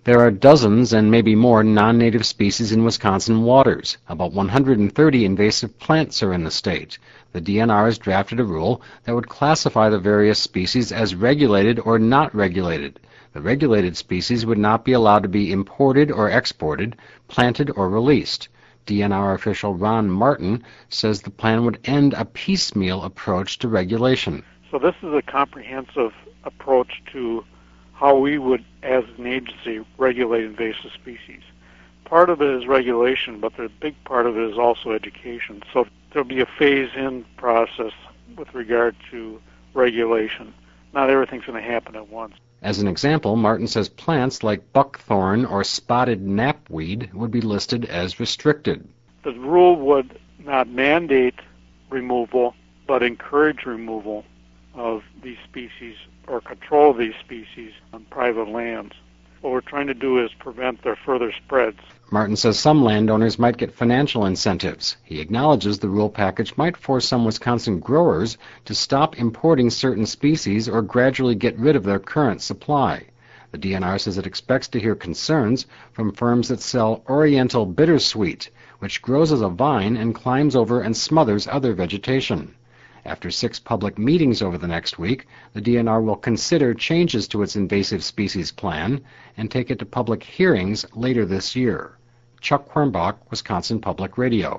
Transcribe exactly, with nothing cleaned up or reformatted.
There are dozens and maybe more non-native species in Wisconsin waters. About one hundred thirty invasive plants are in the state. The D N R has drafted a rule that would classify the various species as regulated or not regulated. The regulated species would not be allowed to be imported or exported, planted or released. D N R official Ron Martin says the plan would end a piecemeal approach to regulation. So this is a comprehensive approach to how we would, as an agency, regulate invasive species. Part of it is regulation, but the big part of it is also education. So there'll be a phase-in process with regard to regulation. Not everything's going to happen at once. As an example, Martin says plants like buckthorn or spotted knapweed would be listed as restricted. The rule would not mandate removal, but encourage removal of these species or control these species on private lands. What we're trying to do is prevent their further spreads. Martin says some landowners might get financial incentives. He acknowledges the rule package might force some Wisconsin growers to stop importing certain species or gradually get rid of their current supply. The D N R says it expects to hear concerns from firms that sell Oriental bittersweet, which grows as a vine and climbs over and smothers other vegetation. After six public meetings over the next week, the D N R will consider changes to its invasive species plan and take it to public hearings later this year. Chuck Quirmbach, Wisconsin Public Radio.